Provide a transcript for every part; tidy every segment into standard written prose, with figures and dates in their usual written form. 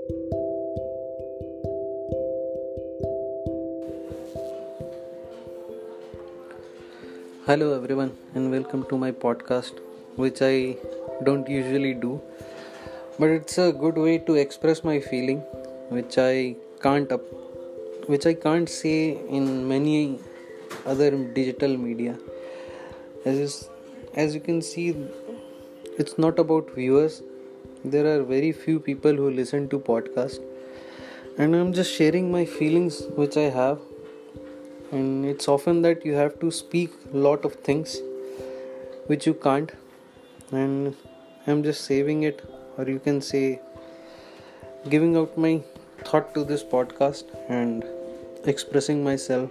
Hello, everyone, and welcome to my podcast, which I don't usually do, but it's a good way to express my feeling, which I can't up, which I can't say in many other digital media. As as you can see, it's not about viewers. There are very few people who listen to podcast, and I'm just sharing my feelings which I have. And it's often that you have to speak a lot of things which you can't, and I'm just saving it, or you can say giving out my thought to this podcast and expressing myself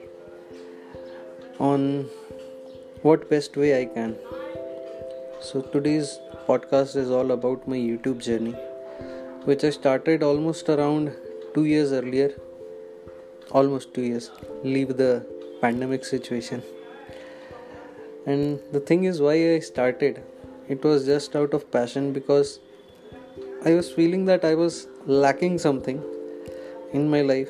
on what best way I can. So today's podcast is all about my YouTube journey, which I started almost around 2 years earlier. Almost 2 years, leave the pandemic situation. And the thing is, why I started, it was just out of passion, because I was feeling that I was lacking something in my life.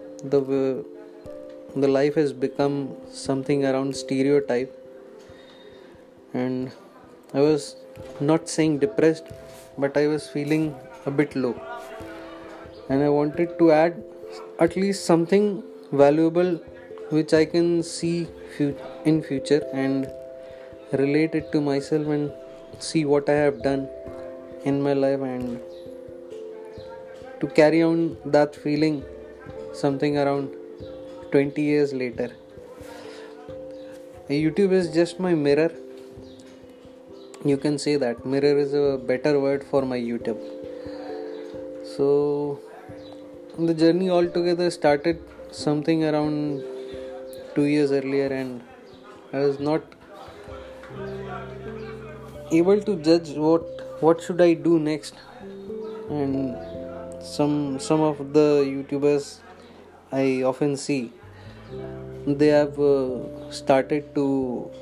The life has become something around stereotype, and I was not saying depressed, but I was feeling a bit low, and I wanted to add at least something valuable which I can see in future and relate it to myself and see what I have done in my life, and to carry on that feeling something around 20 years later. YouTube is just my mirror. You can say that mirror is a better word for my YouTube. So the journey altogether started something around 2 years earlier, and I was not able to judge what should I do next. And some of the YouTubers I often see, they have started to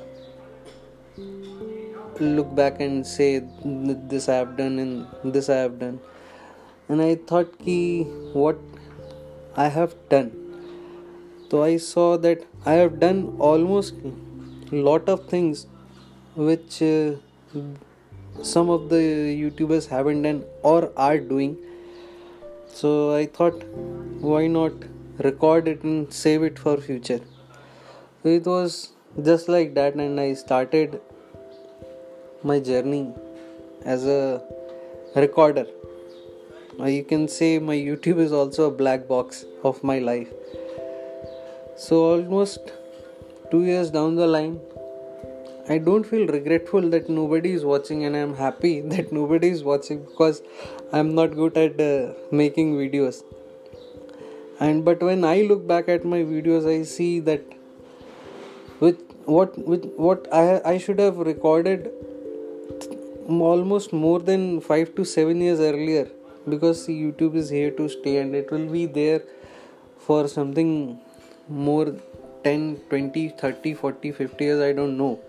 look back and say, this I have done and this I have done. And I thought what I have done. So I saw that I have done almost lot of things which some of the YouTubers haven't done or are doing. So I thought, why not record it and save it for future. So it was just like that, and I started my journey as a recorder. You can say my YouTube is also a black box of my life. So almost 2 years down the line, I don't feel regretful that nobody is watching, and I'm happy that nobody is watching, because I'm not good at making videos. But when I look back at my videos, I see that with what I should have recorded almost more than 5 to 7 years earlier, because YouTube is here to stay, and it will be there for something more 10, 20, 30, 40, 50 years, I don't know.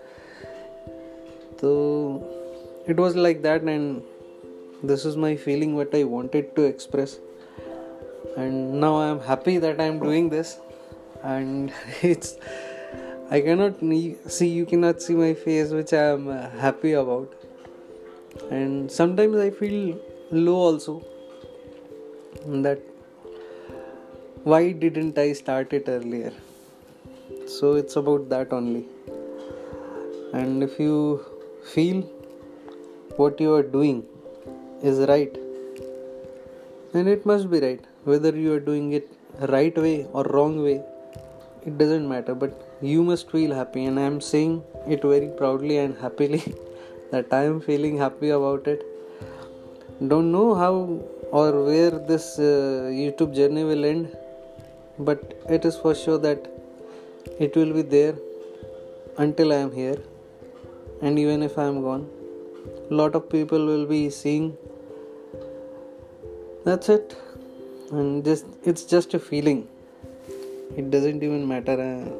So it was like that, and this is my feeling, what I wanted to express. And now I am happy that I am doing this, and I cannot see, you cannot see my face, which I am happy about. And sometimes I feel low also, that why didn't I start it earlier. So it's about that only. And if you feel what you are doing is right, then it must be right. Whether you are doing it right way or wrong way, it doesn't matter, but you must feel happy. And I am saying it very proudly and happily that I am feeling happy about it. Don't know how or where this YouTube journey will end, but it is for sure that it will be there until I am here. And even if I am gone, a lot of people will be seeing. That's it. And it's just a feeling. It doesn't even matter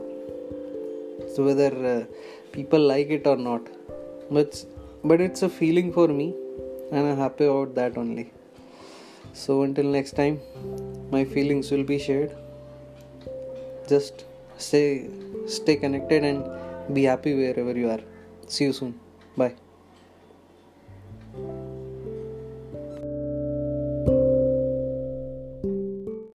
whether people like it or not, but it's a feeling for me, and I'm happy about that only. So until next time, my feelings will be shared. Just stay connected and be happy wherever you are. See you soon. Bye.